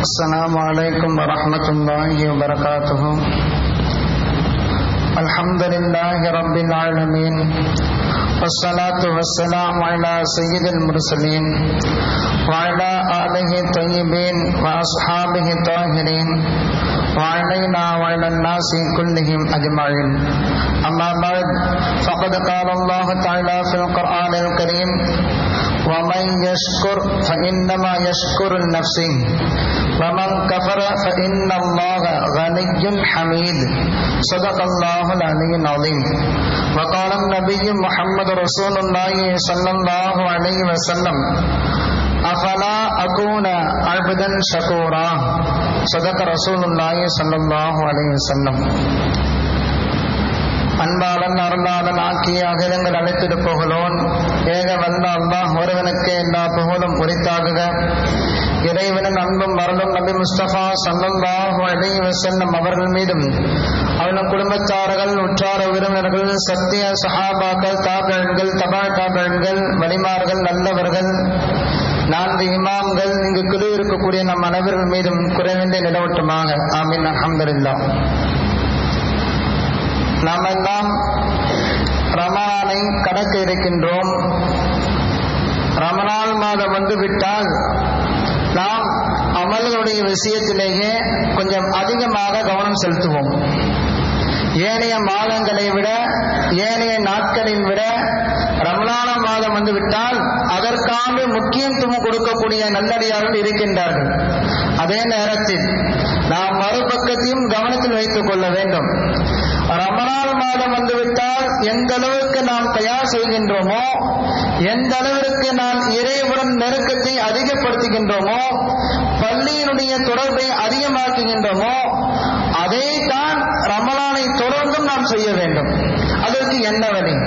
السلام عليكم ورحمة الله وبركاته. الحمد لله رب العالمين والصلاة والسلام على سيد المرسلين وعلى آله الطيبين وأصحابه الطاهرين وعلينا وعلى الناس كلهم أجمعين. أما بعد فقد قال الله تعالى في القرآن الكريم: ومن يشكر فإنما يشكر لنفسه ومن كفر فإن الله غني حميد. صدق الله العلي العظيم. وقال النبي محمد رسول الله صلى الله عليه وسلم: أفلا أكون عبدا شكورا. صدق رسول الله صلى الله عليه وسلم. அன்பாளன் அருளாளன் ஆக்கிய அகிலங்கள் அழைத்திட்டு புகழோன் ஏக வல்ல அல்லாஹ் ஒருவனுக்கு எல்லா புகழும் உரித்தாகுக. இறைவனின் அன்பும் மரலும் நபி முஸ்தபா ஸல்லல்லாஹு அலைஹி வஸல்லம் அவர்கள் மீதும் அவரின் குடும்பத்தார்கள், உற்றார உறவினர்கள், சத்திய சஹாபாக்கள், தாபிஈன்கள், தபா தாபிஈன்கள், வலிமார்கள், நல்லவர்கள், 4 இமாம்கள், இங்கு குழு இருக்கக்கூடிய நம் அனைவர்கள் மீதும் குறைவின்றி நிலவட்டுமாக. ஆமீன். அல்ஹம்துலில்லாஹ். நாம் எல்லாம் ரமலானை கடக்க இருக்கின்றோம். ரமலான் மாதம் வந்துவிட்டால் நாம் அமல்களுடைய விஷயத்திலேயே கொஞ்சம் அதிகமாக கவனம் செலுத்துவோம். ஏனைய மாதங்களை விட, ஏனைய நாட்களில் விட ரமலான் மாதம் வந்துவிட்டால் அதற்கான முக்கியத்துவம் கொடுக்கக்கூடிய நல்லடியார்கள் இருக்கின்றார்கள். அதே நேரத்தில் நாம் மறுபக்கத்தையும் கவனத்தில் வைத்துக் கொள்ள வேண்டும். ரமலான் மாதம் வந்துவிட்டால் எந்த அளவுக்கு நாம் தயார் செய்கின்றோமோ, எந்த அளவிற்கு நாம் இறைவனுடன் நெருக்கத்தை அதிகப்படுத்துகின்றோமோ, பள்ளியினுடைய தொடர்பை அதிகமாக்குகின்றோமோ, அதை தான் ரமலானை தொடர்ந்தும் நாம் செய்ய வேண்டும். அதற்கு என்ன வழி?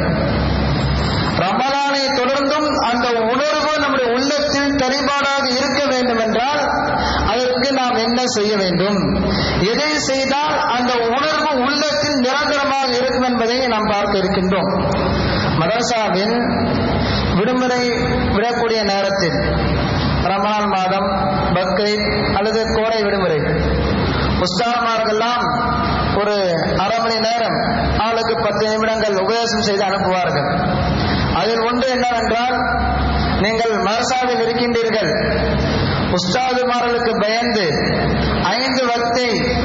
ரமலானை தொடர்ந்தும் அந்த உணர்வு நம்முடைய உள்ளத்தில் தெளிவாக இருக்க வேண்டும் என்றால் அதற்கு நாம் என்ன செய்ய வேண்டும்? எதை செய்தால் அந்த உணர்வு உள்ளத்தில் நிரந்தரமாக இருக்கும் என்பதை நாம் பார்க்க இருக்கின்றோம். மதரசாவில் விடுமுறை விடக்கூடிய நேரத்தில், ரமலான் மாதம், பக்ரீத் அல்லது கோடை விடுமுறை, உஸ்தாதுமார்கள்லாம் ஒரு அரை மணி நேரம், ஆளுக்கு 10 நிமிடங்கள் உபதேசம் செய்து அனுப்புவார்கள். அதில் ஒன்று என்னவென்றால், நீங்கள் மதரசாவில் இருக்கின்றீர்கள், உஸ்தாதுமார்களுக்கு பயந்து 5 வக்தை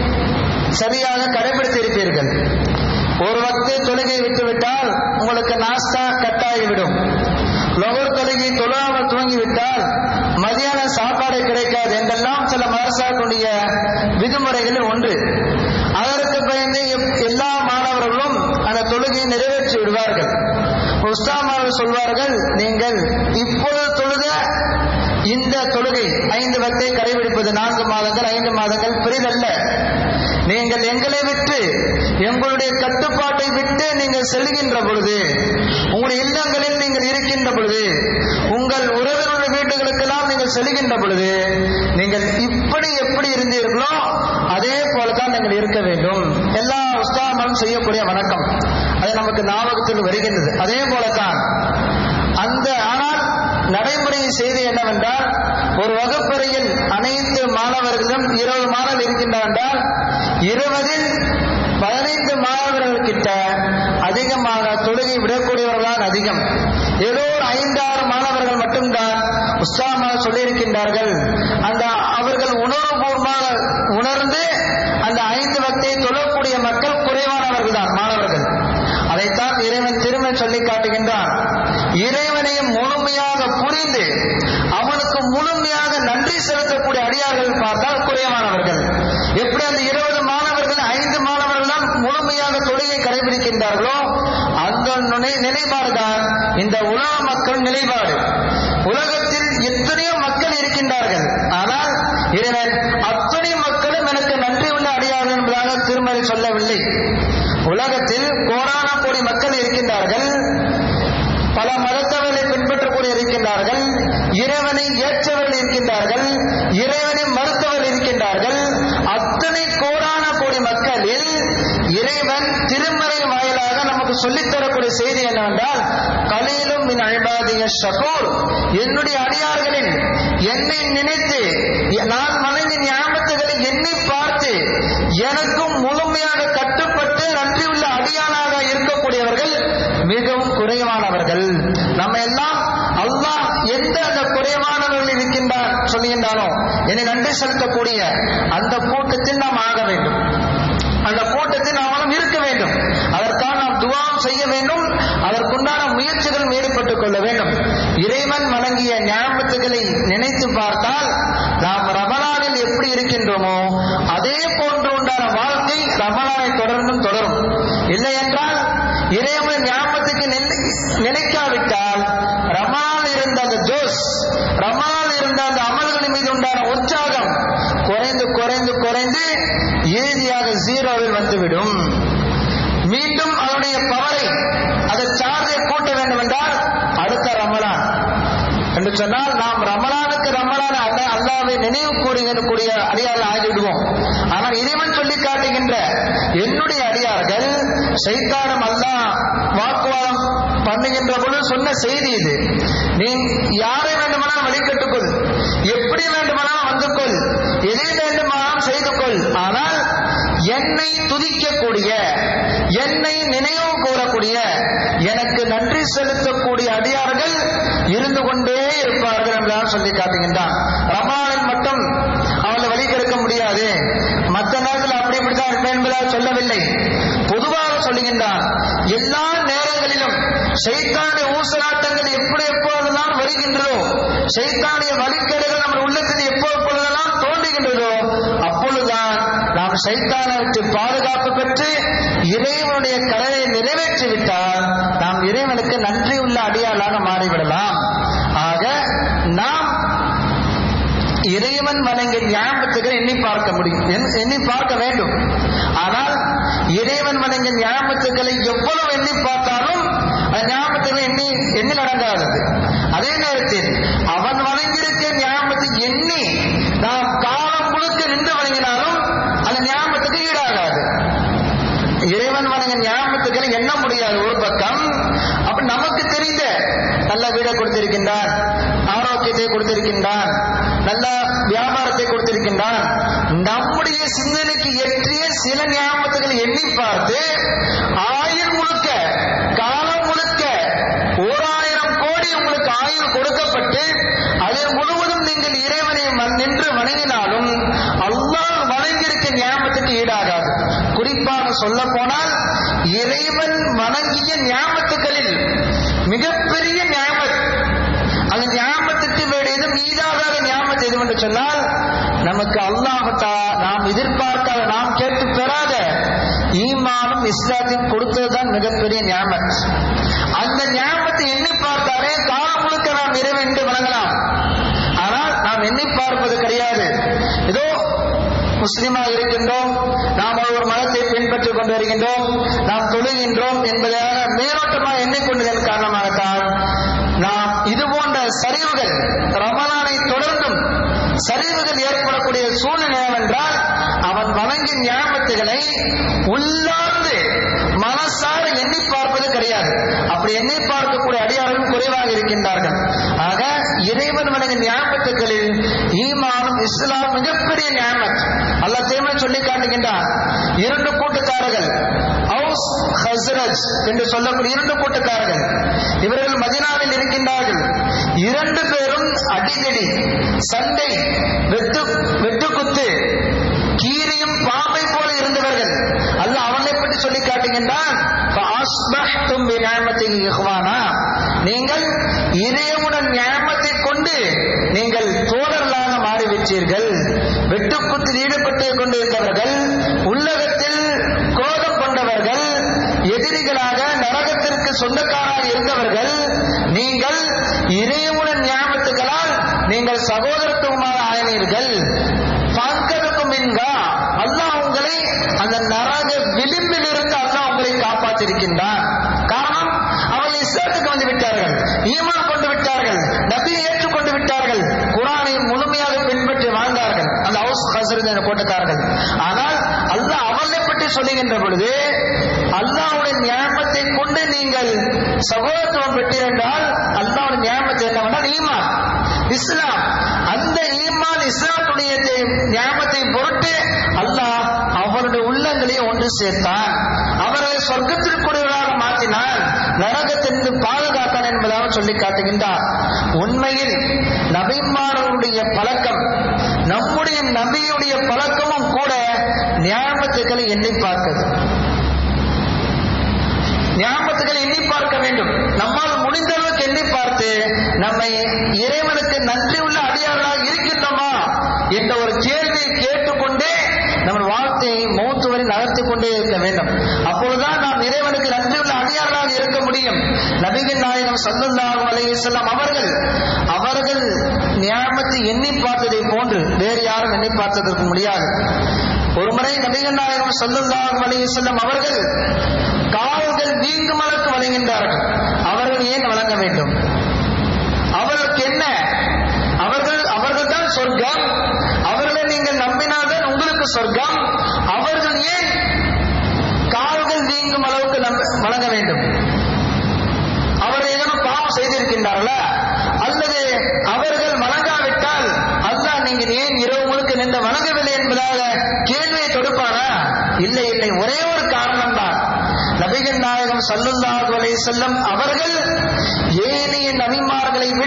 சரியாக கடைபிடித்து இருப்பீர்கள். ஒரு வக்தை தொழுகை விட்டுவிட்டால் உங்களுக்கு நாஸ்தா கட்டாகிவிடும். லொகர் தொழுகை தொழாமல் துவங்கிவிட்டால் மதியான சாப்பாடு கிடைக்காது என்றெல்லாம் சில மதரசாக்களுடைய விதிமுறைகளில் ஒன்று. அதற்கு பயந்து எல்லா மாணவர்களும் அந்த தொழுகையை நிறைவேற்றி விடுவார்கள். உஸ்தாதுமார்கள் சொல்வார்கள், நீங்கள் இப்பொழுது தொழுத இந்த தொழுகை 5 வக்தை கடைபிடிப்பது 4 மாதங்கள் 5 மாதங்கள் பெரிதல்ல. நீங்கள் எங்களை விட்டு, எங்களுடைய கட்டுப்பாட்டை விட்டு நீங்கள் செல்கின்ற பொழுது, உங்களுடைய இல்லங்களில் நீங்கள் இருக்கின்ற பொழுது, உங்கள் உறவினருடைய வீடுகளுக்கெல்லாம் நீங்கள் செல்கின்ற பொழுது, நீங்கள் இப்படி எப்படி இருந்தீர்களோ அதே போலதான் நீங்கள் இருக்க வேண்டும். எல்லா உஸ்தாதுமார்களும் செய்யக்கூடிய வணக்கம் அது நமக்கு ஞாபகத்தில் வருகின்றது. அதே போலதான் அந்த, ஆனால் நடைமுறை செய்தி என்னவென்றால், ஒரு வகுப்பறையில் அனைத்து மாணவர்களும் 20 மாணவர்கள் இருக்கின்றார் என்றால் 20இல் 15 மாணவர்கள் கிட்ட அதிகமாக தொழுகை விடக்கூடியவர்களால் அதிகம். ஏதோ ஒரு 5-6 மாணவர்கள் மட்டும்தான் உஸ்தாதுமார்கள் சொல்லியிருக்கின்றார்கள். அந்த அவர்கள் உணர்வுபூர்வமாக உணர்ந்து அந்த 5 வக்தை தொழக்கூடிய மக்கள் குறைவானவர்கள் தான், மாணவர்கள். அதைத்தான் இறைவன் திரும்ப சொல்லி காட்டுகின்றான். இறைவனையும் முழுமையாக புரிந்து அவனுக்கு முழுமையாக நன்றி செலுத்தக்கூடிய அடியார்கள் பார்த்தால் குறைவானவர்கள். எப்படி அந்த 20 மாணவர்கள் 5 மாணவர்கள் தான் முழுமையாக தொழுகை கடைபிடிக்கின்றார்களோ அந்த நிலைப்பாடுதான் இந்த உலக மக்கள் நிலைப்பாடு. உலகத்தில் எத்தனையோ மக்கள் இருக்கின்றார்கள், ஆனால் இறைவன் அத்தனை மக்களும் எனக்கு நன்றி உள்ள அடியார்கள் என்பதாக திருமறை சொல்லவில்லை. உலகத்தில் கோடான கோடி மக்கள் இருக்கின்றார்கள், பல மதத்தவர்களை பின்பற்றக்கூடிய இருக்கின்றார்கள், இறைவனை ஏற்றவர்கள் இருக்கின்றார்கள், இறைவனை மறுத்தவர்கள் இருக்கின்றார்கள். அத்தனை கோடான கோடி மக்களில் இறைவன் திருமறை வாயிலாக நமக்கு சொல்லித்தரக்கூடிய செய்தி என்னவென்றால், கலீலும் மின் இபாதிய ஷகூர், என்னுடைய அடியார்களில் என்னை நினைத்து நான் வணங்கி ஞாபகம் நன்றி செலுத்தக்கூடிய அந்த கூட்டத்தில் நாம் ஆக வேண்டும். அந்த கூட்டத்தில் நாமும் இருக்க வேண்டும். அதற்காக நாம் துஆவும் செய்ய வேண்டும். அதற்குண்டான முயற்சிகள் ஈடுபட்டுக் கொள்ள வேண்டும். இறைவன் வழங்கிய நியாமத்துகளை நினைத்து பார்த்தால் நாம் ரமலானில் எப்படி இருக்கின்றோமோ அதே போன்று உண்டான வாழ்க்கை ரமலானை தொடர்ந்தும் தொடரும். இல்லை என்றால் இறைவன் நியாமத்துக்கு நினைக்காவிட்டால் ரமலான் இருந்த அந்த ஜோஸ், ரமலான் இருந்த அந்த அமல்களின் மீது உண்டான உற்சாகம் குறைந்து குறைந்து குறைந்து இறுதியாக ஜீரோவில் வந்துவிடும். மீண்டும் அதனுடைய பவரை, அதை சார்ஜை கூட்ட வேண்டும் என்றால் அடுத்த ரமலான் என்று சொன்னால் நாம் ரமலானுக்கு ரமலான் அல்லாஹ்வை நினைவு கூறுகிற அடியார்கள் ஆகிவிடுவோம். ஆனால் இறைவன் சொல்லி காட்டுகின்ற என்னுடைய அடியார்கள் ஷைத்தானும் அல்லாஹ் வாக்குவாதம் பண்ணுகின்ற பொழுது சொன்ன செய்தி இது. நீ யாரை வேண்டுமானால் வழிகட்டுக்கொள், எப்படி வேண்டுமானால் வந்து கொள், எதை வேண்டுமானால் செய்து கொள், ஆனால் என்னை துதிக்கக்கூடிய, என்னை நினைவு கூறக்கூடிய, எனக்கு நன்றி செலுத்தக்கூடிய அடியார்கள் இருந்து கொண்டே இருப்பார்கள் என்றால் சொல்லி காட்டுகின்றான். ரமலானில் மட்டும் அவளை வழி கெடுக்க முடியாது, மற்ற நேரத்தில் அப்படி இப்படித்தான் இருப்பேன் என்பதாக சொல்லவில்லை. பொதுவாக சொல்லுகின்றான். எல்லா நேரங்களிலும் ஷைத்தானுடைய ஊசலாட்டங்கள் எப்பொழுதெல்லாம் வருகின்றதோ, ஷைத்தானுடைய வழிகேடுகள் நம்ம உள்ளத்தில் எப்பொழுதெல்லாம் தோன்றுகின்றதோ அப்பொழுதுதான் நாம் ஷைத்தானை விட்டு பாதுகாப்பு பெற்று இறைவனுடைய கடனை நிறைவேற்றிவிட்டால் நாம் இறைவனுக்கு நன்றி உள்ள அடியாளாக மாறிவிடலாம். ஆக நாம் இறைவன் வழங்கிய ஞாபகத்துகளை எண்ணி பார்க்க முடியும், எண்ணி பார்க்க வேண்டும். ஆனால் இறைவன் வழங்கிய ஞாபகத்துகளை எவ்வளவு எண்ணி பார்த்தாலும் அந்த ஞாபகத்துகளை எண்ணில் அடங்காதது. அதே நேரத்தில் அவன் வழங்கியிருக்க ஞாபகத்தை எண்ணி நாம் காலம் முழுக்க நின்று வழங்கினாலும் அந்த ஞாபகத்துக்கு ஈடாகாது. இறைவன் வழங்கிய ஞாபகத்துக்களை எண்ண முடியாது ஒரு பக்கம். அப்ப நமக்கு தெரிந்த நல்ல வீடை கொடுத்திருக்கின்றான், ஆரோக்கியத்தை கொடுத்திருக்கின்றான், நல்ல வியாபாரத்தை கொடுத்திருக்கின்றான். நம்முடைய சிந்தனைக்கு ஏற்றிய சில ஞாபகத்துகளை எண்ணி பார்த்து ஆயுள் முழுக்க, காலம் முழுக்க 1000 கோடி உங்களுக்கு ஆயுள் கொடுக்கப்பட்டு அதில் முழுவதும் நீங்கள் இறைவனை நின்று வணங்கினாலும் அல்லாஹ் வணங்கியிருக்க ஞாபகத்துக்கு ஈடாகாது. குறிப்பாக சொல்ல போனால் இறைவன் வணங்கிய ஞாபகத்துகளில் மிகப்பெரிய ஞாபகம், அந்த ஞாபகத்துக்கு வேறு எதுவும் ஈடாகாத ஞாபகம் எது என்று சொன்னால் நமக்கு அல்லாஹ் நாம் எதிர்பார்க்காத, நாம் கேட்டு பெறாத ஈமானும் இஸ்லாத்தையும் கொடுத்ததுதான் மிகப்பெரிய ஞாபகம். அந்த ஞாபகத்தை எண்ணி பார்த்தாலே காலம் முழுக்க நாம் இறைவன் என்று வணங்கலாம். ஆனால் நாம் எண்ணி பார்ப்பது கிடையாது. ஏதோ முஸ்லிமாக இருக்கின்றோம், நாம் ஒரு மதத்தை பின்பற்றிக் கொண்டு வருகின்றோம், நாம் தொழுகின்றோம் என்பதாக மேலோட்டமாக எண்ணிக்கொண்டதன் காரணமாகத்தான் நாம் இது போன்ற சரிவுகள், ரமலானை தொடர்ந்தும் சரிவுகள் ஏற்படக்கூடிய சூழ்நிலை என்னவென்றால் அவன் வணங்கிய ஞாபகத்துகளை உள்ளார்ந்து மனசார எண்ணி பார்ப்பது கிடையாது. அப்படி எண்ணி பார்க்கக்கூடிய அடியார்கள் குறைவாக இருக்கின்றார்கள். ஆக இறைவன் வணங்கிய ஞாபகத்துகளில் ஈமானும் இஸ்லாம் மிகப்பெரிய ஞாபகம். அல்லாஹ் தேவன் சொல்லி காட்டுகின்றான். 2 கூட்டத்தார்கள், அவுஸ் ஹஸ்ரஜ் என்று சொல்லக்கூடிய 2 கூட்டத்தார்கள், இவர்கள் மதீனாவில் இருக்கின்றார்கள். 2 பேரும் அடிதடி, சண்டை, வெட்டுக்குத்து, கீரியும் பாம்பை போல இருந்தவர்கள். அல்லாஹ் அவனை பற்றி சொல்லி காட்டுகின்றான். நீங்கள் இறைவனுடன் ஞாபகத்தை கொண்டு நீங்கள் தோழர்களாக மாறிவிட்டீர்கள். வெட்டுக்குத்தில் ஈடுபட்டு கொண்டிருந்தவர்கள், உள்ளகத்தில் கோபம் கொண்டவர்கள், எதிரிகளாக நரகத்திற்கு சொந்தக்காராக இருந்தவர்கள், நீங்கள் இறைவனுடன் ஞாபகத்துகளால் நீங்கள் சகோதரத்துவமாக ஆயினீர்கள். பார்க்கறதுக்கும் என்கா அல்லாஹ் உங்களை அந்த நரக விளிம்பில் இருந்து அல்லாஹ் உங்களை காப்பாற்றிருக்கின்றான். காரணம், அவர்கள் இஸ்லாத்துக்கு வந்து விட்டார்கள், ஈமான் கொண்டு விட்டார்கள், நபியை ஏற்றுக்கொண்டு விட்டார்கள், குர்ஆனை முழுமையாக பின்பற்றி வாழ்ந்தார்கள் அந்த அவுஸ் ஹஸ்ரஜ் என்ற கூட்டத்தார்கள். ஆனால் அல்லாஹ் அவர்களை பற்றி சொல்லுகின்ற பொழுது அல்லாஹ்வுடைய ஞாபகத்தை கொண்டு நீங்கள் சகோதரத்துவம் பெற்றிருந்தால் அல்லாஹ்வுடைய ஞாபகத்தை என்னவென்றால் ஈமான், இஸ்லாம். அந்த ஈமான் இஸ்லாத்துடைய ஞாபகத்தை பொருட்டு அல்லாஹ் அவருடைய உள்ளங்களை ஒன்று சேர்த்தான், அவர்களை சொர்க்கத்திற்குரியவராக மாற்றினான். நரகத்திலிருந்து பாதுகாத்தான் என்பதாக சொல்லி காட்டுகின்றார். உண்மையில் நபிமார்களுடைய பழக்கம், நம்முடைய நபியுடைய பழக்கமும் கூட நியாமத்துக்களை எண்ணி பார்க்கிறது. நியாமத்துக்களை எண்ணி பார்க்க வேண்டும். நம்மால் முடிந்த அளவுக்கு எண்ணி பார்த்து நம்மை இறைவனுக்கு நன்றி உள்ள அடியார்களாக இருக்கின்றோமா என்ற ஒரு கேள்வியை கேட்டுக்கொண்டே நம்ம வாழ்க்கையை மௌத்து வரை நகர்த்திக் கொண்டே இருக்க வேண்டும். அப்பொழுதுதான் நாம் இறைவனுக்கு நன்றி உள்ள அடியார்களாக இருக்க முடியும். நபிகள் நாயகம் ஸல்லல்லாஹு அலைஹி வஸல்லம் அவர்கள் நியாமத்தை எண்ணி பார்த்ததை போன்று வேறு யாரும் எண்ணி பார்த்ததற்கு முடியாது. ஒருமுறை நபிகள் நாயகம் ஸல்லல்லாஹு அலைஹி வஸல்லம் அவர்கள் கால்கள் வீங்கும் அளவுக்கு வழங்குகின்றார்கள். அவர்கள் ஏன் வழங்க வேண்டும்? அவர்களுக்கு என்ன? அவர்கள் தான் சொர்க்கம். அவர்களை நீங்கள் நம்பினால்தான் உங்களுக்கு சொர்க்கம். அவர்கள் ஏன் கால்கள் வீங்கும் அளவுக்கு வழங்க வேண்டும்? அவர்கள் ஏதேனும் பாவம் செய்திருக்கின்றார்களா? அல்லது அவர்கள் வழங்காவிட்டால் அல்லாஹ் நீங்கள் ஏன் இரவு முழுக்க நின்று வழங்கவில்லை என்பதாக கேள்வியை தொடுப்பாரா? இல்லை இல்லை, ஒரே ஒரு காரணம் தான். நபிகள் நாயகம் ஸல்லல்லாஹு அலைஹி வஸல்லம் அவர்கள் ஏனைய நபிமார்களை விட,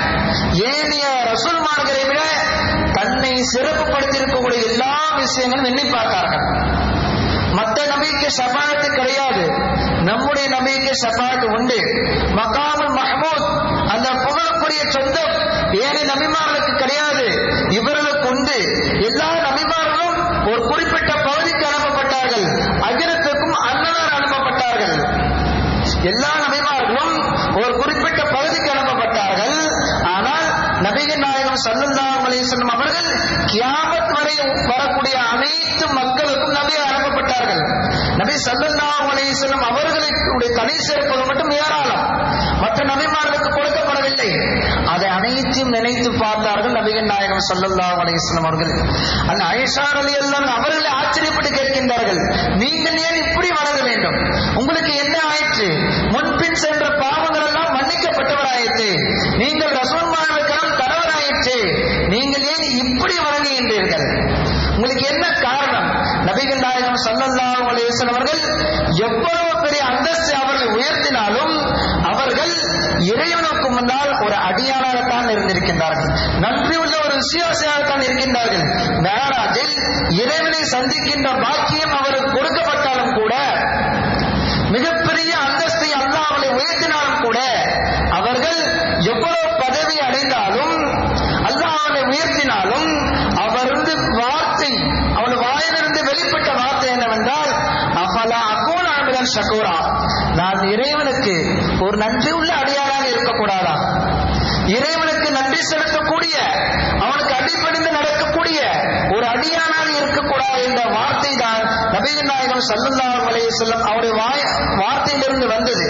ஏனைய ரசூல்மார்களை விட தன்னை சிறப்புப்படுத்தியிருக்கக்கூடிய எல்லா விஷயங்களும் எண்ணி பார்த்தார்கள். மற்ற நபிக்கு ஷஃபாஅத் கிடையாது, நம்முடைய நபிக்கு ஷஃபாஅத் உண்டு. மகாமுல் மஹ்மூத், அந்த புகழக்கூடிய சொந்தம் ஏனைய நபிமார்களுக்கு கிடையாது, இவர்களுக்கு உண்டு. எல்லா நபிமார்களும் ஒரு குறிப்பிட்ட பகுதிக்கு அனுப்பப்பட்டார்கள், அகிலத்துக்கும் அன்னதார் அனுப்பப்பட்டார்கள். எல்லா நபிமார்களும் ஒரு குறிப்பிட்ட பகுதிக்கு அனுப்பப்பட்டார்கள். ஆனால் நபிகள் நாயகம் ஸல்லல்லாஹு அலைஹி வஸல்லம் அவர்கள் கியாமத் வரை வரக்கூடிய அனைத்து மக்களுக்கும் நபி அனுப்பப்பட்டார்கள். நபி ஸல்லல்லாஹு அலைஹி வஸல்லம் அவர்களுடைய தனி சிறப்புகள் மட்டும் ஏராளம், மற்ற நபிமார்களுக்கு கொடுக்கப்படவில்லை. அதை அனைத்தையும் நினைத்து பார்த்தார்கள் நபிகள் நாயகம் ஸல்லல்லாஹு அலைஹி வஸல்லம் அவர்கள். அந்த ஆயிஷா ரலியல்லாஹு அன்ஹா அவர்களை ஆச்சரியப்பட்டு கேட்கின்றார்கள், நீங்கள் ஏன் இப்படி வளர வேண்டும்? உங்களுக்கு என்ன ஆயிற்று? முன்பின் சென்ற பாவங்கள் எல்லாம் மன்னிக்கப்பட்டவராயிற்று, நீங்கள் ரசூல்மார்களுக்கெல்லாம் தரவராயிற்று, நீங்கள் ஏன் இப்படி வழங்குகின்றீர்கள்? உங்களுக்கு என்ன காரணம்? நபிகள் நாயகம் ஸல்லல்லாஹு அலைஹி வஸல்லம் அவர்கள் எவ்வளவு பெரிய அந்தஸ்து அவர்களை உயர்த்தினாலும் அவர்கள் இறைவனுக்கு முன்னால் ஒரு அடியானாகத்தான் இருந்திருக்கின்றார்கள், நன்றி உள்ள ஒரு விசுவாசியாகத்தான் இருக்கின்றார்கள். மேராஜில் இறைவனை சந்திக்கின்ற பாக்கியம் அவருக்கு கொடுக்கப்பட்டாலும் கூட, மிகப்பெரிய அந்தஸ்தை அல்லாஹ் அவளை உயர்த்தினாலும் கூட, அவர்கள் எவ்வளவு பதவி அடைந்தாலும் அல்லாஹ் அவளை உயர்த்தினாலும் அவரது வார்த்தை, அவள் வாயிலிருந்து வெளிப்பட்ட வார்த்தை என்னவென்றால், அஃபலா அகூன அப்தன் ஷகூரா, நான் இறைவனுக்கு ஒரு நன்றி உள்ள அடியாராக இருக்கக்கூடாதா? இறைவனுக்கு நன்றி செலுத்தக்கூடிய, அவனுக்கு அடிபணிந்து நடக்கக்கூடிய ஒரு அடியானாக இருக்கக்கூடாது என்ற வார்த்தை தான் நபிகள் நாயகம் ஸல்லல்லாஹு அலைஹி வஸல்லம் அவருடைய வார்த்தையிலிருந்து வந்தது.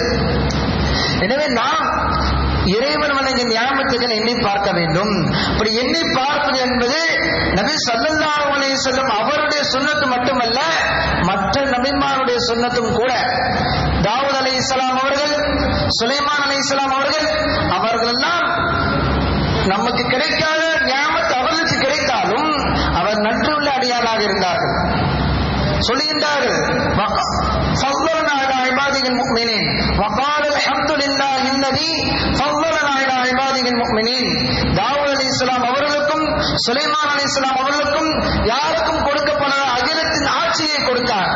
எனவே நாம் இறைவன் வழங்கிய நியாமத்துகள் எண்ணி பார்க்க வேண்டும். அப்படி எண்ணி பார்ப்பது என்பது நபி ஸல்லல்லாஹு அலைஹி வஸல்லம் அவருடைய சுன்னத்து மட்டுமல்ல, மற்ற நபிமாருடைய சுன்னத்தும் கூட. தாவூத் அலைஹிஸ்ஸலாம் அவர்கள், சுலைமான் அலைஹிஸ்ஸலாம் அவர்கள் எல்லாம் நமக்கு கிடைக்காத நியாமத் அவர்களுக்கு கிடைத்தாலும் அவர் நன்றியுள்ள அடியாராக இருந்தார்கள். சொல்லுகின்றார்கள், فضلنا على عباده المؤمنين وقال الحمد لله الذي فضلنا على عباده المؤمنين. தாவூத் அலைஹிஸ்ஸலாம் அவர்களுக்கும் சுலைமான் அலைஹிஸ்ஸலாம் அவர்களுக்கும் யாருக்கும் கொடுக்கப்படாத அகிலத்தின் ஆட்சியை கொடுத்தார்.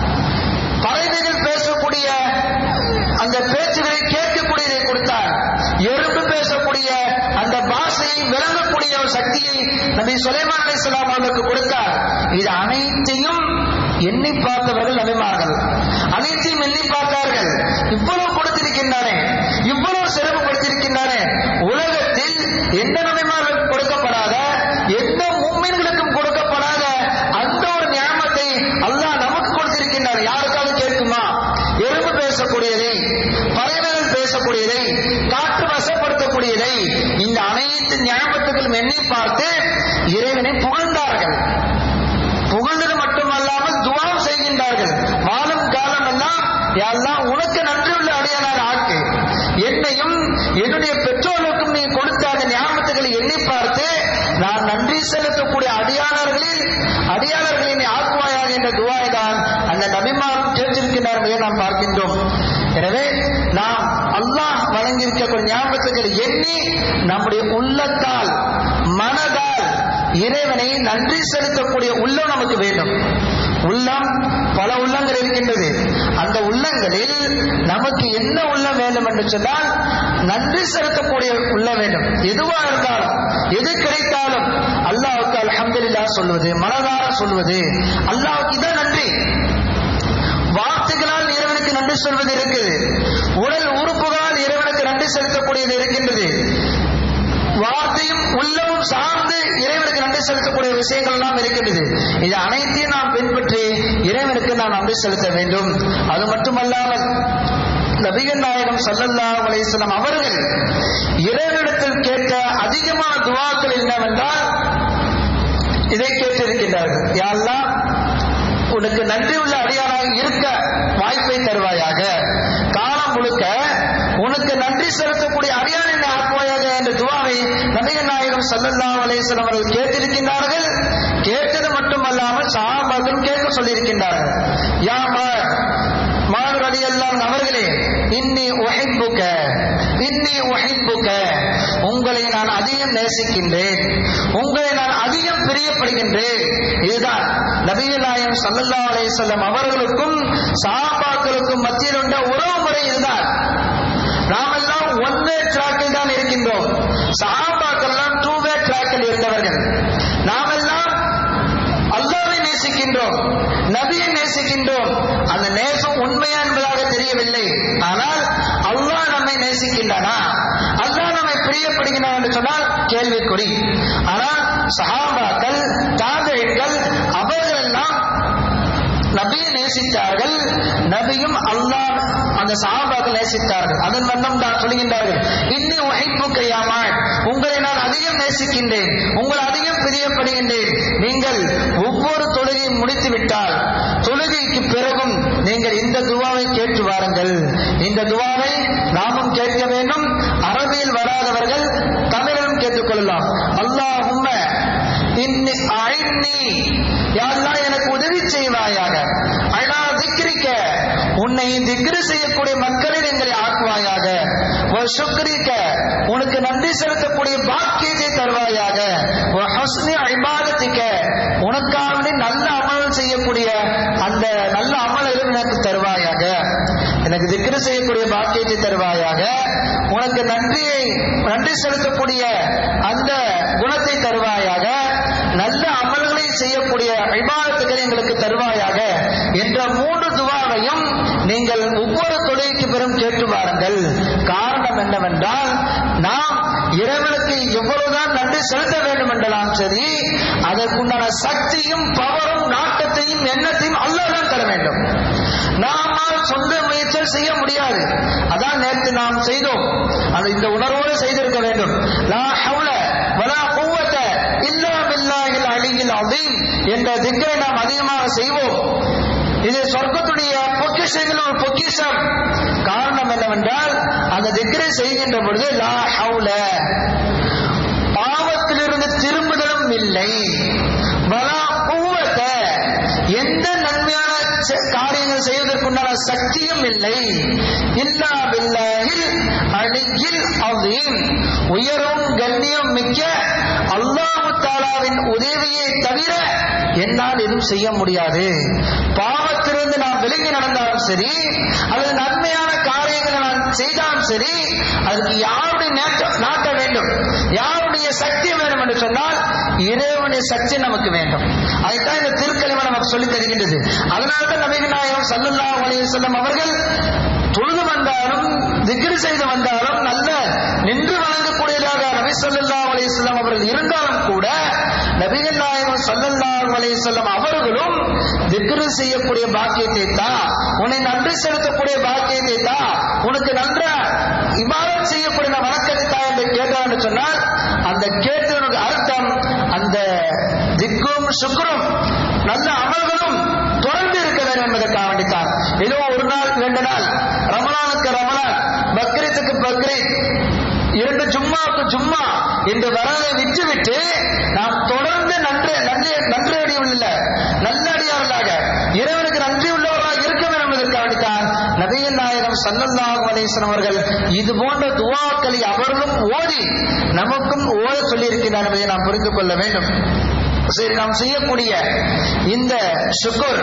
பறவைகள் பேசக்கூடிய அந்த பேச்சுகளை கேட்கக்கூடியதை கொடுத்தார். எறும்பு பேசக்கூடிய அந்த பாஷையை விளங்கக்கூடிய ஒரு சக்தியை நபி சுலைமான் அலைஹிஸ்ஸலாம் அவர்களுக்கு கொடுத்தார். இது அனைத்தையும் எண்ணி பார்த்தவர்கள் நபிமார்கள், அனைத்தையும் எண்ணி பார்த்தார்கள். இவ்வளவு கொடுத்திருக்கின்றானே, இவ்வளவு சிறப்புப்படுத்தியிருக்கின்றானே, உலகத்தில் எந்த நபிமார்களுக்கு கொடுக்கப்படாத, எந்த முஃமின்களுக்கும் கொடுக்கப்படாத அந்த ஒரு நியாமத்தை அல்லாஹ் நமக்கு கொடுத்திருக்கின்றார். யாருக்காவது கேட்குமா? எறும்பு பேசக்கூடியதை, பறவைகள் பேசக்கூடியதை, காற்று வசப்படுத்தக்கூடியதை, இந்த அனைத்து நியாமத்துகளும் எண்ணி பார்த்து இறைவனை புகழ்ந்தார்கள். புகழ்ந்தது மட்டுமல்லாமல் துஆவும் செய்கின்றார்கள். வாழும் காலம் எல்லாம் யா அல்லாஹ் உனக்கு நன்றியுள்ள அடியானாக ஆக்கு, என்னையும் என்னுடைய பெற்றோர்களுக்கும் நீ கொடுத்த அந்த நியாமத்துகளை எண்ணி பார்த்து நான் நன்றி செலுத்தக்கூடிய அடியாளர்களை நீ ஆக்குவாயாக என்ற துஆவை தான் அந்த நபிமார் தெரிஞ்சிருக்கிறார்கள் நாம் பார்க்கின்றோம். எனவே நாம் தந்திருக்கக்கூடிய ஞாபகத்துக்களை எண்ணி நம்முடைய உள்ளத்தால் மனதால் இறைவனை நன்றி செலுத்தக்கூடிய உள்ளம் நமக்கு வேண்டும். உள்ளம் பல உள்ளங்கள் இருக்கின்றது. அந்த உள்ளங்களில் நமக்கு என்ன உள்ளம் வேண்டும் என்று சொன்னால் நன்றி செலுத்தக்கூடிய உள்ளம் வேண்டும். எதுவா இருந்தாலும் எது கிடைத்தாலும் அல்லாஹ்வுக்கு அல்ஹம்துலில்லாஹ் சொல்வது, மனதார சொல்வது, அல்லாஹ்வுக்கு இதான் நன்றி. வார்த்தைகளால் இறைவனுக்கு நன்றி சொல்வது இருக்குது, உடல் உறுப்புகளால் இறைவனுக்கு நன்றி செலுத்தக்கூடியது இருக்கின்றது. வார்த்தையும் உள்ளமும் சார்ந்து இறைவனுக்கு நன்றி செலுத்தக்கூடிய விஷயங்கள் எல்லாம் இருக்கின்றது. இது அனைத்தையும் நாம் பின்பற்றி இறைவனுக்கு நாம் நன்றி செலுத்த வேண்டும். அது மட்டுமல்லாமல் நபிகள் நாயகம் ஸல்லல்லாஹு அலைஹி வஸல்லம் அவர்கள் இறைவனிடத்தில் கேட்ட அதிகமான துஆக்கள் என்னவென்றால் இதை கேட்டிருக்கின்றார்கள். யா அல்லாஹ், உனக்கு நன்றி உள்ள அடியாராக இருக்க வாய்ப்பை தருவாயாக, காலம் முழுக்க உனக்கு நன்றி செலுத்தக்கூடிய அடியான் என்னை ஆக்குவாயாக என்ற துஆவை நபிகள் நாயகம் ஸல்லல்லாஹு அலைஹி வஸல்லம் அவர்கள் கேட்டிருக்கின்றார்கள். கேட்டது மட்டுமல்லாமல் சஹாபாக்களும் கேட்க சொல்லியிருக்கின்றார்கள். யா மார் ரலியல்லாஹு அவர்களே, இன்னி உஹிப்புக, உங்களை நான் அதிகம் நேசிக்கின்றேன், உங்களை நான் அதிகம் பிரியப்படுகின்றேன். இதுதான் நபிகள் நாயகம் ஸல்லல்லாஹு அலைஹி வஸல்லம் அவர்களுக்கும் சஹாபாக்களுக்கும் மத்தியில் உள்ள உறவு முறை. இதுதான். நாமெல்லாம் ஒன் வே ட்ராக்கில் தான் இருக்கின்றோம். சஹாபாக்கள் எல்லாம் டூ வே ட்ராக்கில் இருந்தவர்கள். நாமெல்லாம் அல்லாஹ்வை நேசிக்கின்றோம், நபியை நேசிக்கின்றோம். அந்த நேசம் உண்மையா என்பதாக தெரியவில்லை. ஆனால் அல்லாஹ் நம்மை நேசிக்கின்றானா, அல்லாஹ் நம்மை பிரியப்படுகிறான் என்று சொன்னால் கேள்விக்குறி. ஆனால் சஹாபாக்கள், தாபிஈன்கள் அவர்கள் எல்லாம் நபியை நேசித்தார்கள், நபியும் அல்லாஹ் அந்த சஹாபாக்கள் நேசித்தார்கள். அதன் வண்ணம் தான் சொல்கின்றார்கள், இன்னி உஹிப்புக யா மான், உங்களை நான் அதிகம் நேசிக்கின்றேன், உங்களை அதிகம் பிரியப்படுகின்றேன். நீங்கள் ஒவ்வொரு தொழுகையை முடித்து விட்டால் தொழுகைக்கு பிறகும் நீங்கள் இந்த துஆவை கேட்டு வாருங்கள். இந்த துஆவை நாமும் கேட்க வேண்டும். அரபியில் வராதவர்கள் தமிழிலும் கேட்டுக்கொள்ளலாம். அல்லாஹும்ம இன்னி அஇன்னி, யா அல்லாஹ் எனக்கு உதவி செய்வாயாக, அலா திக்ரிக, உன்னை திக்ரு செய்யக்கூடிய மக்களில் எங்களை ஆக்குவாயாக, வ ஷுக்ரிக, உனக்கு நன்றி செலுத்தக்கூடிய பாக்கியத்தை தருவாயாக, வ ஹுஸ்னி இபாதத்திக, உனக்காக நல்ல அமல் செய்யக்கூடிய அந்த நல்ல அமல்களை எனக்கு தருவாயாக, எனக்கு திக்ரு செய்யக்கூடிய பாக்கியத்தை தருவாயாக, உனக்கு நன்றி செலுத்தக்கூடிய அந்த குணத்தை தருவாயாக, நல்ல அமல்களை செய்யக்கூடிய இபாதத்துகளை எங்களுக்கு தருவாயாக என்ற 3 துஆவையும் நீங்கள் ஒவ்வொரு தொழுகைக்கு பிறகும் கேட்டு வாருங்கள். காரணம் என்னவென்றால், நாம் இறைவனுக்கு எவ்வளவுதான் நன்றி செலுத்த வேண்டும் என்றாலும் சரி, அதற்குண்டான சக்தியும் பவரும் நாட்டத்தையும் எண்ணத்தையும் அல்லாஹ் தான் தர வேண்டும். நாமால் சொந்த முயற்சியில் செய்ய முடியாது. அதான் நேற்று நாம் செய்தோம். அது இந்த உணர்வோடு செய்திருக்க வேண்டும். லா ஹவுல வலா குவத இல்லா பில்லாஹில் அலியில் அஸீம் என்ற திக்ரை நாம் அதிகமாக செய்வோம். இது சொர்க்கத்துடைய பொக்கிஷங்கள் ஒரு பொக்கிஷம். காரணம் என்னவென்றால், அந்த திக்ரை செய்கின்ற பொழுது லா ஹவுல, பாவத்திலிருந்து திரும்புதலும் இல்லை, வலா குவத, எந்த நன்மையான காரியங்கள் செய்வதற்குண்டான சக்தியும் இல்லை, இல்லா பில்லாஹில் அலியில் அஸீம், உயரும் கண்ணியம் மிக்க அல்லாஹ் தஆலாவின் உதவியை தவிர என்னால் எதுவும் செய்ய முடியாது. பாவத்திலிருந்து நாம் விலகி நடந்தாலும் சரி, அல்லது நன்மையான காரியங்களை நான் செய்தாலும் சரி, அதற்கு யாருடைய நாட்ட வேண்டும், யாருடைய சக்தி வேண்டும் என்று சொன்னால் இறைவனுடைய சக்தி நமக்கு வேண்டும். அதைத்தான் இந்த திருக்கலிமா நமக்கு சொல்லித் தருகின்றது. அதனால்தான் நபிகள் நாயகம் ஸல்லல்லாஹு அலைஹி வஸல்லம் அவர்கள் தொழுது வந்தாலும் திக்ர் செய்து வந்தாலும் நல்ல நின்று வணங்கக்கூடியதாக நபி ஸல்லல்லாஹு அலைஹி வஸல்லம் அவர்கள் இருந்தாலும் கூட, நபிகள் நாயகம் ஸல்லல்லாஹு அலைஹி வஸல்லம் அவர்களும் திக்ர் செய்யக்கூடிய பாக்கியத்தை தான், உன்னை நன்றி செலுத்தக்கூடிய பாக்கியத்தை தான், உனக்கு நன்ற இபாதத் செய்யக்கூடிய வணக்கத்தை தான் என்று கேட்டார் என்று சொன்னால், அந்த கேட்டதனுக்கு அர்த்தம் அந்த திக்கும் சுக்ரும் நல்ல அமல்களும் தொடர்ந்து இருக்க வேண்டும் என்பதற்காக வேண்டித்தான். ஏதோ ஒரு நாள் 2 நாள், ரமலானுக்கு ரமலான், பக்ரீத்துக்கு பக்ரீத், 2 ஜும்மாவுக்கு ஜும்மா என்று வரதை விட்டுவிட்டு நாம் தொடர்ந்து நன்றி உள்ள நல்லடியார்களாக இறைவனுக்கு நன்றி உள்ளவர்களாக இருக்க வேண்டும் என்பதற்காக வேண்டித்தான் நபிகள் நாயகம் ஸல்லல்லாஹு அலைஹி வஸல்லம் அவர்கள் இது போன்ற துஆக்களை அவர்களும் ஓதி நமக்கும் ஓத சொல்லியிருக்கிறார் என்பதை நாம் புரிந்து கொள்ள வேண்டும். சரி, நாம் செய்யக்கூடிய இந்த ஷுக்ர்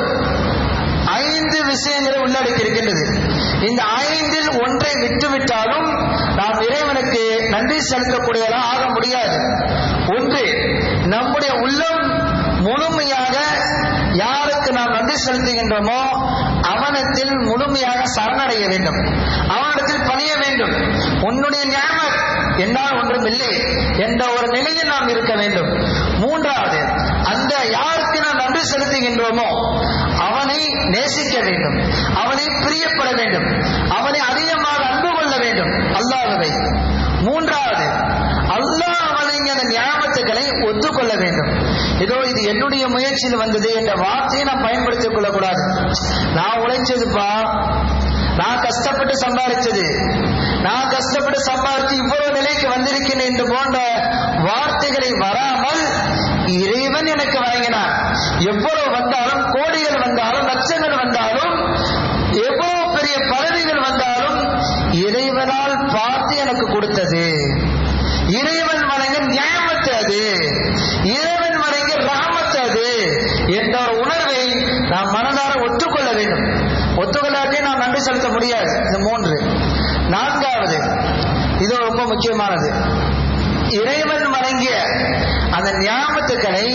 5 விஷயங்களை உள்ளடக்கி இருக்கின்றது. இந்த 5இல் ஒன்றை விட்டுவிட்டாலும் நாம் இறைவனுக்கு நன்றி செலுத்தக்கூடியவராக ஆக முடியாது. ஒன்று, நம்முடைய உள்ளம் முழுமையாக யாருக்கு நாம் நன்றி செலுத்துகின்றோமோ அவனத்தில் முழுமையாக சரணடைய வேண்டும், அவனிடத்தில் பணிய வேண்டும். உன்னுடைய நியாமத் என்னால் ஒன்றும் இல்லை என்ற ஒரு நிலையில் நாம் இருக்க வேண்டும். மூன்றாவது, அந்த யாருக்கு நாம் நன்றி செலுத்துகின்றோமோ அவனை நேசிக்க வேண்டும், அவனை பிரியப்பட வேண்டும், அவனை அதிகமாக அன்பு கொள்ள வேண்டும் அல்லாஹ்வை. மூன்றாவது, அல்லாஹ் வழங்கிய அந்த நியாமத்துக்களை ஒத்துக்கொள்ள வேண்டும். இதோ இது என்னுடைய முயற்சியில் வந்தது என்ற வார்த்தையை நாம் பயன்படுத்திக் கொள்ளக்கூடாது. நான் உழைச்சதுப்பா, நான் கஷ்டப்பட்டு சம்பாதிச்சது, நான் கஷ்டப்பட்டு சம்பாதிச்சு இவ்வளவு நிலைக்கு வந்திருக்கிறேன் என்று போன்ற வார்த்தைகளை வராமல் இறைவன் எனக்கு வழங்கினார். எவ்வளவு வந்தாலும், கோடிகள் வந்தாலும், லட்சங்கள் வந்தாலும், எவ்வளவு பெரிய பதவிகள் வந்தாலும் இறைவனால் பார்த்து எனக்கு கொடுத்தது, இறைவன் வழங்கிய நியாமத்து அது, இறைவன் வழங்கிய ரஹமத்து அது என்ற ஒரு உணர்வை நாம் மனதார ஒத்துக்கொள்ள வேண்டும். ஒத்துக்கொள்ளாட்டே நாம் நன்றி செலுத்த முடியாது. இந்த 3. 4வது, இது ரொம்ப முக்கியமானது, இறைவன் வழங்கிய அந்த நியாமத்துக்களை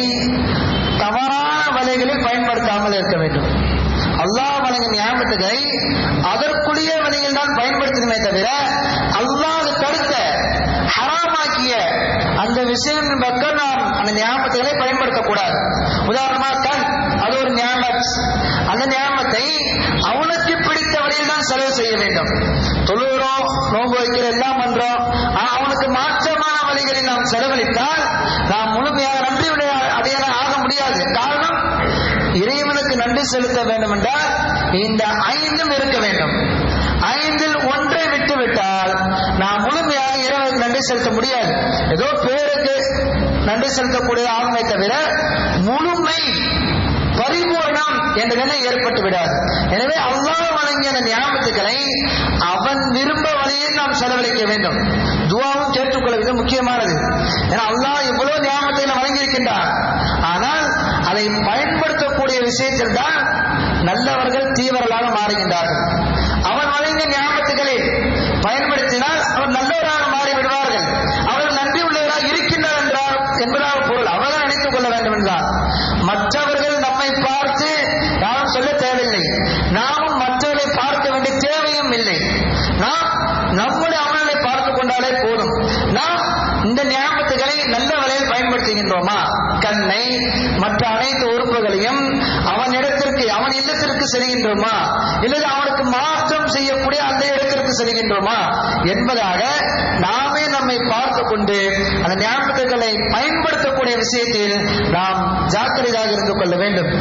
தவறான வழிகளில் பயன்படுத்தாமல் இருக்க வேண்டும். அல்லாஹ் வழங்கிய நியாமத்துக்களை அதற்குரிய வழியில் தான் பயன்படுத்தணுமே தவிர அல்லாஹ் தடுத்த ஹராமாக்கிய அந்த விஷயம் பக்கம் நாம் அந்த நியாமத்துக்களை பயன்படுத்தக்கூடாது. உதாரணமாக கண், அது ஒரு நியாமத். அந்த நியாமத்தை அவனுக்கு பிடித்த வழியில் தான் செலவு செய்ய வேண்டும். தொழுகிறோம், நோன்பு வைக்கிற எல்லாம் பண்றோம், அவனுக்கு மாற்றமான வழிகளில் நாம் செலவழித்தால் நாம் முழுமையாக நன்றி அடைய ஆக முடியாது. காரணம், இறைவனுக்கு நன்றி செலுத்த வேண்டும் என்றால் இந்த 5ம் இருக்க வேண்டும். 5இல் ஒன்றை விட்டுவிட்டால் நாம் முழுமையாக இறைவனுக்கு நன்றி செலுத்த முடியாது. ஏதோ பேருக்கு நன்றி செலுத்தக்கூடிய ஆகுமே தவிர முழுமை பரிபூர்ணம் என்ற நிலை ஏற்பட்டு விடாது. எனவே அல்லாஹ் வழங்கிய அந்த நியாமத்துக்களை அவன் விரும்ப வழியில் நாம் செலவழிக்க வேண்டும். துஆவும் கேட்டுக்கொள்வது முக்கியமானது. ஏன்னா அல்லாஹ் இவ்வளவு நியாமத்தை வழங்கியிருக்கின்றார். ஆனால் அதை பயன்படுத்தக்கூடிய விஷயத்தில் தான் நல்லவர்கள் தீவிரலாக மாறுகின்றார்கள். அவன் வழங்கிய நியாமத்துக்களை பயன்படுத்தினால் அவர் நல்லவராக மாறிவிடுவார்கள். அவர்கள் நன்றி உள்ளவராக இருக்கின்றார் என்றார் என்பதாக பொருள். அவர்கள் நினைத்துக் கொள்ள வேண்டும் என்றார். மற்றவர்கள் நம்மை பார்த்து யாரும் சொல்ல தேவையில்லை, நாமும் மற்றவர்களை பார்க்க வேண்டிய தேவையும் இல்லை. நாம் நம்முடைய அமல்களை பார்த்துக் கொண்டாலே போதும். நாம் இந்த நியாமத்துக்களை நல்ல வழியில் பயன்படுத்துகின்றோமா? கண்ணை, மற்ற அனைத்து உறுப்புகளையும் அவன் இடத்திற்கு, அவன் இல்லத்திற்கு செல்கின்றோமா, இல்லது அவனுக்கு மாற்றம் செய்யக்கூடிய அந்த இடத்திற்கு செல்கின்றோமா என்பதாக நாமே நம்மை பார்த்து கொண்டு அந்த நியாமத்துக்களை பயன்படுத்தக்கூடிய விஷயத்தில் நாம் ஜாக்கிரதையாக இருந்து கொள்ள வேண்டும்.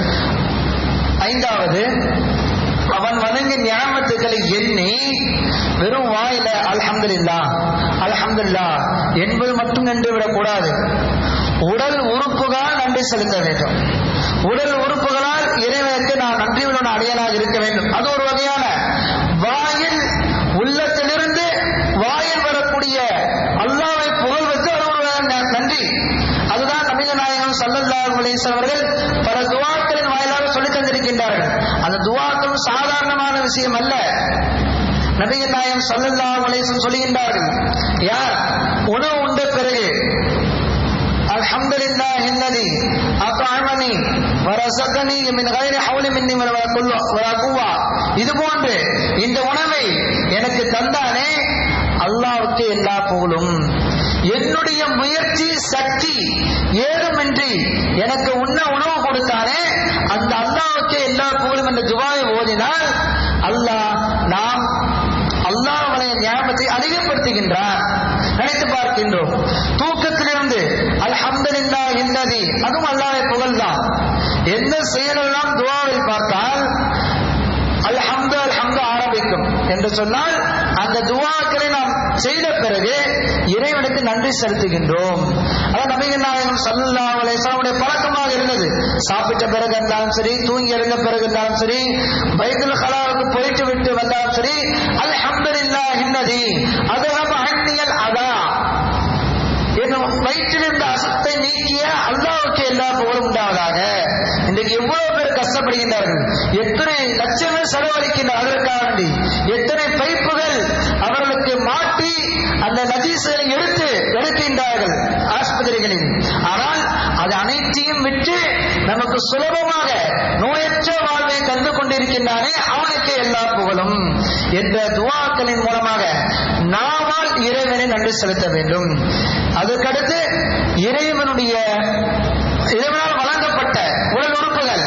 5வது, அவன் வணங்கிய நியாமத்துக்களை எண்ணி வெறும் வாயில அல்ஹம்துலில்லாஹ் அல்ஹம்துலில்லாஹ் என்பது மட்டும் நின்று விடக்கூடாது. உடல் உறுப்புகளால் நன்றி செலுத்த வேண்டும். உடல் உறுப்புகளால் இறைவனுக்கு நாம் நன்றியுடன் அடையலாக இருக்க வேண்டும். அது ஒரு வகையான வாயில், உள்ளத்திலிருந்து வாயில் வரக்கூடிய அல்லாஹ்வை புகழ்வது அது ஒரு நன்றி. அதுதான் நபிகள் நாயகம் ஸல்லல்லாஹு அலைஹி வஸல்லம் அவர்கள் பல துஆக்களின் வாயிலாக சொல்லி தந்திருக்கின்றார்கள். அந்த துஆக்கள் சாதாரணமான விஷயம் அல்ல. நபிகள் நாயகம் ஸல்லல்லாஹு அலைஹி வஸல்லம் சொல்லுகின்றார்கள், யார் உணவு உண்ட பிறகு அல்ஹம்துலில்லாஹி அல்லதி அத்அமனி வரஸகனி மின் கைரி ஹவ்லி மின்னி வலா குவ்வா, இது போன்று இந்த உணவை எனக்கு தந்தானே அல்லாஹ்வுக்கு எல்லா புகழும், என்னுடைய முயற்சி சக்தி ஏதுமின்றி எனக்கு உணவு கொடுத்தானே அந்த அல்லாஹ்வுக்கு எல்லா புகழும் என்ற துஆவை ஓதினால் அல்லாஹ் நாம் அல்லாஹ் வழங்கிய நியாமத்தை அதிகப்படுத்துகின்றார். நினைத்து பார்க்கின்றோம். தூக்கத்திலிருந்து அல்ஹம்துலில்லாஹ் அல்லதி, அதுவும் அல்லாஹ்வை புகழ்தான். எந்த செயலெல்லாம் துஆவில் பார்த்தால் அல்ஹம்து அல்ஹம்து ஆரம்பிக்கும் என்று சொன்னால் அந்த துஆக்களை நாம் செய்த பிறகு இறைவனுக்கு நன்றி செலுத்துகின்றோம். அதான் நபிகள் நாயகம் ஸல்லல்லாஹு அலைஹி வஸல்லம் பழக்கமாக இருந்தது. சாப்பிட்ட பிறகு இருந்தாலும் சரி, தூங்கி எழுந்த பிறகு இருந்தாலும் சரி, பைத்துல் ஹலாவுக்கு போயிட்டு விட்டு வந்தாலும் சரி, அல்ஹம்துலில்லாஹி அல்லதி அதஹப அன்னியல் அதா, என்னும் வயிற்றில் இருந்த அசத்தை நீக்கிய அல்லாஹ்வுக்கு எல்லா புகழும் உண்டாவதாக. இன்றைக்கு எவ்வளவு பேர் கஷ்டப்படுகின்றார்கள், எத்தனை லட்சங்கள் செலவழிக்கின்றார் அதற்காக வேண்டி, எத்தனை பைப்புகள் அவர்களுக்கு மாட்டி அந்த நஜீஸை எடுக்கின்றார்கள் ஆஸ்பத்திரிகளில். ஆனால் அது அனைத்தையும் விட்டு நமக்கு சுலபமாக நோயற்ற வாழ்வை தந்து கொண்டிருக்கின்றானே அவனுக்கு எல்லா புகழும் என்ற துஆக்களின் மூலமாக நாவால் இறைவனை நன்றி செலுத்த வேண்டும். அதற்கடுத்து இறைவனால் வழங்கப்பட்ட உடல் உறுப்புகள்,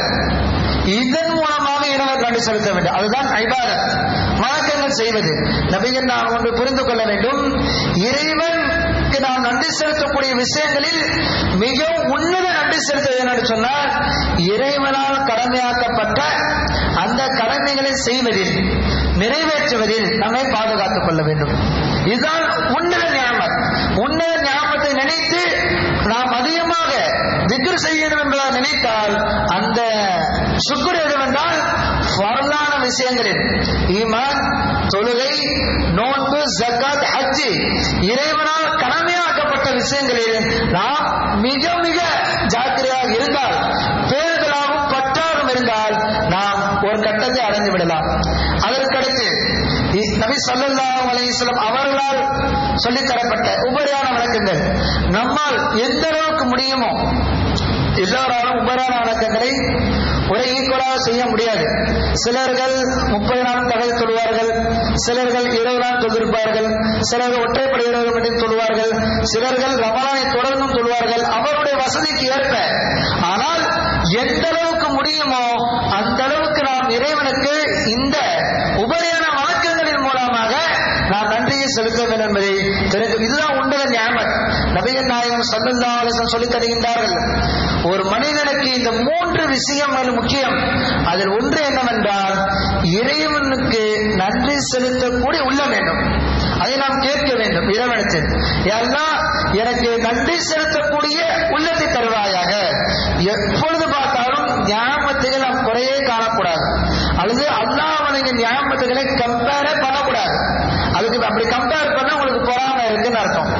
இதன் மூலமாக இறைவன் நன்றி செலுத்த வேண்டும். அதுதான் இபாதத், வணக்கங்கள் செய்வது. நபிகள் நாம் ஒன்று புரிந்து கொள்ள வேண்டும், இறைவனுக்கு நாம் நன்றி செலுத்தக்கூடிய விஷயங்களில் மிகவும் உன்னத நன்றி செலுத்துவது என்று சொன்னால், இறைவனால் கடமையாக்கப்பட்ட அந்த கடமைகளை செய்வதில், நிறைவேற்றுவதில் நம்மை பாதுகாத்துக் கொள்ள வேண்டும். இதுதான் உன்னத ஞாபகம். உன்னத ஞாபகத்தை நினைத்து நாம் அதிகமாக திக்ர் செய்ய வேண்டும் என்பதாக நினைத்தால், அந்த சுக்ர் எதுவென்றால் ஃபர்லான விஷயங்களில் ஈமான், தொழுகை, நோன்பு, ஜக்காத், ஹஜ், இறைவனால் கடமையாக்கப்பட்ட விஷயங்களில் நாம் மிக மிக ஜாக்கிரதையாக இருந்தால், பேர்களாகவும் பற்றாகவும் இருந்தால் நாம் ஒரு கட்டத்தை அடைந்து விடலாம். அதற்கடுத்து நபி ஸல்லல்லாஹு அலைஹி வஸல்லம் அவர்களால் சொல்லித் தரப்பட்ட உபரியான வணக்கங்கள் நம்மால் எந்த அளவுக்கு முடியுமோ, எல்லாராலும் உபரியான வணக்கங்களை ஒரே ஈக்குவலாக செய்ய முடியாது. சிலர்கள் 30 நாளும் தகவல் தொழுவார்கள், சிலர்கள் 20 நாள் தொழுதிருப்பார்கள், சிலர்கள் ஒற்றைப்படை இரவு மட்டும் தொழுவார்கள், சிலர்கள் ரமலானை தொடர்ந்தும் தொழுவார்கள், அவருடைய வசதிக்கு ஏற்ப. ஆனால் எந்த அளவுக்கு முடியுமோ அந்த அளவுக்கு நாம் இறைவனுக்கு இந்த உபரியான வணக்கங்களின் மூலமாக நாம் நன்றியை செலுத்த வேண்டும் என்பதை தெரிந்து, இதுதான் உண்டல ஞாபகம். நபிகள் நாயகம் ஸல்லல்லாஹு அலைஹி வஸல்லம் சொல்லித் தருகின்றார்கள், ஒரு மனிதனுக்கு இந்த 3 விஷயங்கள் முக்கியம். அதில் ஒன்று என்னவென்றால், இறைவனுக்கு நன்றி செலுத்தக்கூடிய உள்ளம் வேண்டும். அதை நாம் கேட்க வேண்டும் இறைவனத்தில், எல்லாம் எனக்கு நன்றி செலுத்தக்கூடிய உள்ளத்தை தருவாயாக. எப்பொழுது பார்த்தாலும் ஞாபகத்துகள் நாம் குறையே காணக்கூடாது, அல்லது அல்லாஹ் வழங்கிய ஞாபகத்துகளை கம்பேரே பண்ணக்கூடாது. அதுக்கு அப்படி கம்பேர் பண்ண உங்களுக்கு பொறாமை இருக்குன்னு அர்த்தம்.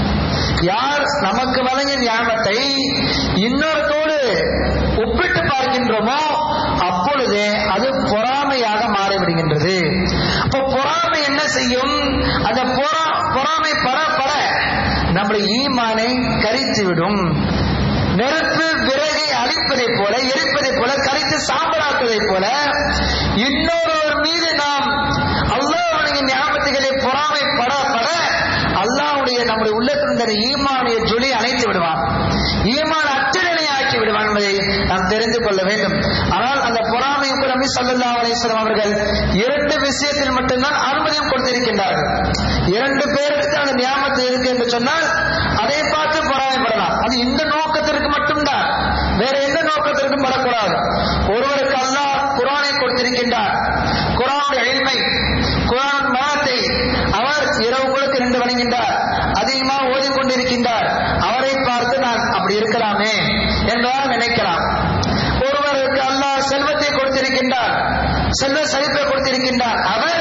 யார் நமக்கு வழங்கிய ஞாபகத்தை இன்னொருத்தோடு ஒப்பிட்டு பார்க்கின்றோமோ அப்பொழுதே அது பொறாமையாக மாறிவிடுகின்றது. அப்போ பொறாமை என்ன செய்யும்? அந்த பொறாமை பட நம்முடைய ஈமானை கரித்துவிடும். நெருப்பு விறகை அழிப்பதை போல, எரிப்பதை போல, கரித்து சாம்பலாக்குவதை போல இன்னொருவர் மீது நாம் அல்லாஹ்வுடைய ஞாபகங்களை பொறாமை பட அல்லாஹ்வுடைய நம்முடைய உள்ளத்தின் ஈமானுடைய ஜொலி அணைத்து விடுவான், ஈமான் அச்சநிலை ஆக்கி விடுவான் என்பதை நாம் தெரிந்து கொள்ள வேண்டும். ஆனால் அந்த பொறாமைக்கு நபி ஸல்லல்லாஹு அலைஹி வஸல்லம் அவர்கள் 2 விஷயத்தில் மட்டும்தான் அனுமதியும் கொடுத்திருக்கின்றார்கள். 2 பேருக்கு அந்த ஞாபகம் இருக்கு என்று சொன்னால் அதை பார்த்து பொறாமைப்படலாம். அது இந்த நோக்கத்திற்கு மட்டும்தான், வேற எந்த நோக்கத்திற்கும் படக்கூடாது. ஒருவருக்கு அல்லாஹ் குர்ஆனை கொடுத்திருக்கின்றார், குர்ஆனுடைய இல்மை, குர்ஆன் மனத்தை அவர் இரவு முழுக்க நின்று வணங்குகின்றார், அதிகமாக ஓதிக்கொண்டிருக்கின்றார். அவரை பார்த்து நான் அப்படி இருக்கலாமே என்பதாக நினைக்கலாம். ஒருவருக்கு அல்லாஹ் செல்வத்தை கொடுத்திருக்கின்றார், செல்வ செழிப்பை கொடுத்திருக்கின்றார், அவர்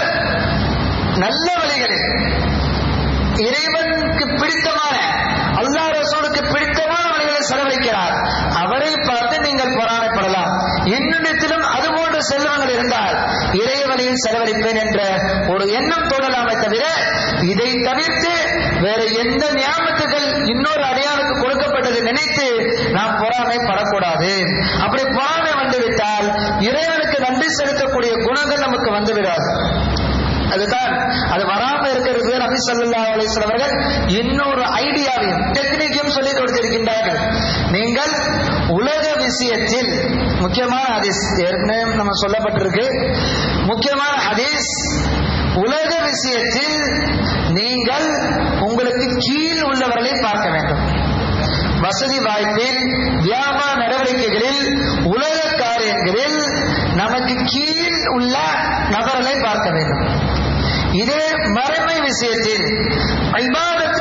நல்ல வழிகளில் இறைவனுக்கு பிடித்தமான, அல்லாஹ் ரசூலுக்கு பிடித்தமான வழிகளை செலவழிக்கிறார். அவரை பார்த்து நீங்கள் பொறாமைப்படலாம். என்னிடத்திலும் அதுபோன்ற செல்வங்கள் இருந்தால் இறைவனையில் செலவழிப்பேன் என்ற ஒரு எண்ணம் தோணலாமே தவிர, இதை தவிர்த்து வேற எந்த ஞாபகத்துகள் இன்னொரு அடையாளுக்கு கொடுக்கப்பட்டது நினைத்து நாம் பொறாமைப்படக்கூடாது. அப்படி பொறாமை வந்துவிட்டால் இறைவனுக்கு நன்றி செலுத்தக்கூடிய குணங்கள் நமக்கு வந்துவிடாது. அதுதான் அது வராம இருக்கிறது. நபி ஸல்லல்லாஹு அலைஹி வஸல்லம் அவர்கள் இன்னொரு ஐடியாவையும் டெக்னிக்கையும் சொல்லி கொடுத்திருக்கின்றார்கள். நீங்கள் உலக விஷயத்தில், முக்கியமான ஹதீஸ் ஏற்கனவே நம்ம சொல்லப்பட்டிருக்கு, முக்கியமான ஹதீஸ், உலக விஷயத்தில் நீங்கள் உங்களுக்கு கீழ் உள்ளவர்களை பார்க்க வேண்டும். வசதி வாய்ப்பில், வியாபார நடவடிக்கைகளில், உலக காரியங்களில் நமக்கு கீழ் உள்ள நபர்களை பார்க்க வேண்டும். இதே மறைமை விஷயத்தில்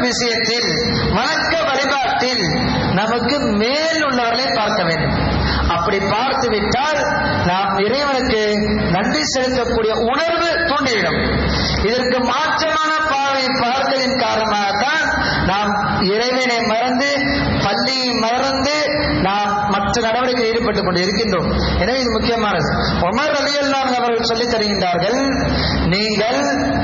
இபாதத் விஷயத்தில், வணக்க வழிபாட்டில் நமக்கு மேல் உள்ளவர்களை பார்க்க வேண்டும். அப்படி பார்த்து விட்டால் நாம் இறைவனுக்கு நன்றி செலுத்தக்கூடிய உணர்வு தூண்டிவிடும். இதற்கு மாற்றமான பார்வை பார்த்தலின் காரணமாகத்தான் நாம் இறைவனை மறந்து, பள்ளியை மறந்து நாம் மற்ற நடவடிக்கையில் ஈடுபட்டுக் கொண்டு இருக்கின்றோம். எனவே இது முக்கியமானது. உமர் ரலியல்லாஹு அவர்கள் சொல்லித் தருகின்றார்கள், நீங்கள்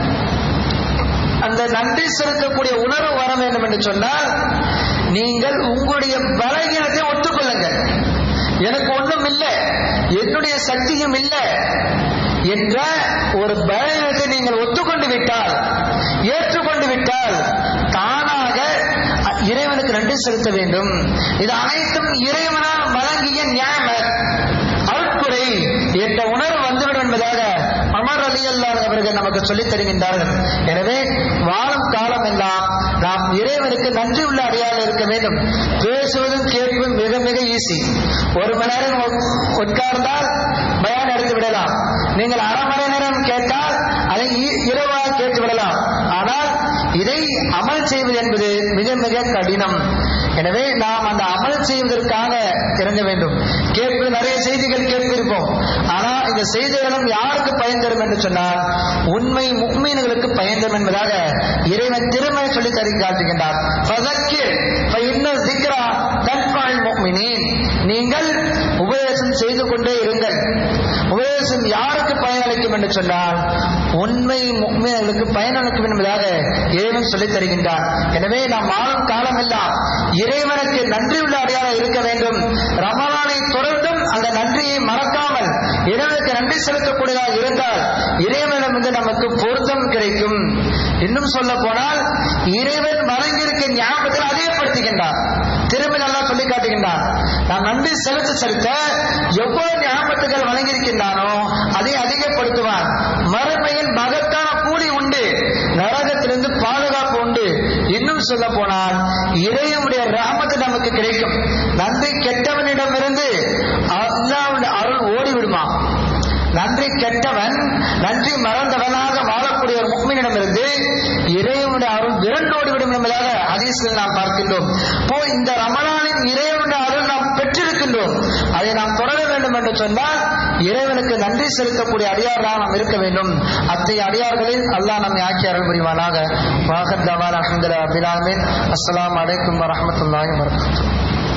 அந்த நன்றி செலுத்தக்கூடிய உணர்வு வர வேண்டும் என்று சொன்னால் நீங்கள் உங்களுடைய பலகீனத்தை ஒத்துக்கொள்ளுங்கள். எனக்கு ஒன்றும் இல்லை, என்னுடைய சக்தியும் இல்லை என்ற ஒரு பலகீனத்தை நீங்கள் ஒத்துக்கொண்டு விட்டால், ஏற்றுக்கொண்டு விட்டால் தானாக இறைவனுக்கு நன்றி செலுத்த வேண்டும். இது அனைத்தும் இறைவனால் வழங்கிய நியாயம், அருட்குறை என்ற உணர்வு வந்துவிடும் என்பதாக உமர் ரலியல்லாஹு அவர்கள் நமக்கு சொல்லித் தருகின்றார்கள். எனவே வாழும் காலம் எல்லாம் நாம் இறைவனுக்கு நன்றி உள்ள அடியார்கள் இருக்க வேண்டும். பேசுவதும் கேட்பதும் மிக மிக ஈஸி. ஒரு மணி நேரம் உட்கார்ந்தால் பயான் எடுத்து விடலாம். நீங்கள் அரை மணி நேரம் கேட்டால் அதை இரவாக கேட்டு விடலாம். ஆனால் இதை அமல் செய்வது என்பது மிக மிக கடினம். எனவே நாம் அந்த அமல் செய்வதற்காக இறங்க வேண்டும். கேட்பது நிறைய செய்திகள் கேட்டிருப்போம். ஆனால் இந்த செய்திகளும் யாருக்கு பயன் தரும் என்று சொன்னால் உண்மை முஃமின்களுக்கு பயன் தரும் என்பதாக இறைவன் திருமணம் சொல்லி காட்டுகின்றார். நீங்கள் உபதேசம் செய்து கொண்டே இருங்கள். உபதேசம் யாருக்கு பயனளிக்கும் என்று சொன்னால் உண்மை முஃமின்களுக்கு பயனளிக்கும் என்பதாக இறைவன் சொல்லித் தருகின்றார். எனவே நாம் வாழும் காலமெல்லாம் இறைவனுக்கு நன்றி உள்ள அடையாளம் இருக்க வேண்டும். ரமலானை தொடர்ந்தும் அந்த நன்றியை மறக்காமல் இறைவனுக்கு நன்றி செலுத்தக்கூடியதாக இருந்தால் இறைவனிடமிருந்து நமக்கு பொருத்தம் கிடைக்கும். இன்னும் சொல்ல போனால் இறைவன் வழங்கியிருக்க ஞாபகத்தில் அதிகப்படுத்துகின்றார். திரும்பி நல்லா சொல்லி காட்டுகின்றார். நாம் நன்றி செலுத்த செலுத்த எவ்வளவு ஞாபகத்துகள் வழங்கியிருக்கின்றானோ அதை அதிகப்படுத்துவார். மறுமையில் மகத்தான கூலி உண்டு, நரகத்திலிருந்து பாதுகாப்பு உண்டு. இன்னும் சொல்ல போனால் இறைவனுடைய ரஹமத்து நமக்கு கிடைக்கும். நன்றி கெட்டவனிடமிருந்து அல்லாஹ்வுடைய அருள் ஓடிவிடுமா? நன்றி கெட்டவன், நன்றி மறந்தவனாக வாழக்கூடிய ஒரு முஃமினிடமிருந்து இறைவனுடைய அருள் விரண்டோடிவிடும் என்பதாக ஹதீஸில் நாம் பார்க்கின்றோம். இப்போ இந்த ரமலானின் இறைவனுடைய அருள் நாம் பெற்றிருக்கின்றோம். அதை நாம் தொடர வேண்டும் என்று சொன்னால் இறைவனுக்கு நன்றி செலுத்தக்கூடிய அடியார்களாக நாம் இருக்க வேண்டும். அத்தகைய அடியார்களில் அல்லாஹ் நம்மை ஆக்கி அருள் புரிவானாக. வாஹர் தவான் அல்ஹம்துலில்லாஹி ரப்பில் ஆலமீன். அஸ்ஸலாமு அலைக்கும் வரஹ்மத்துல்லாஹி வபரகாத்துஹு.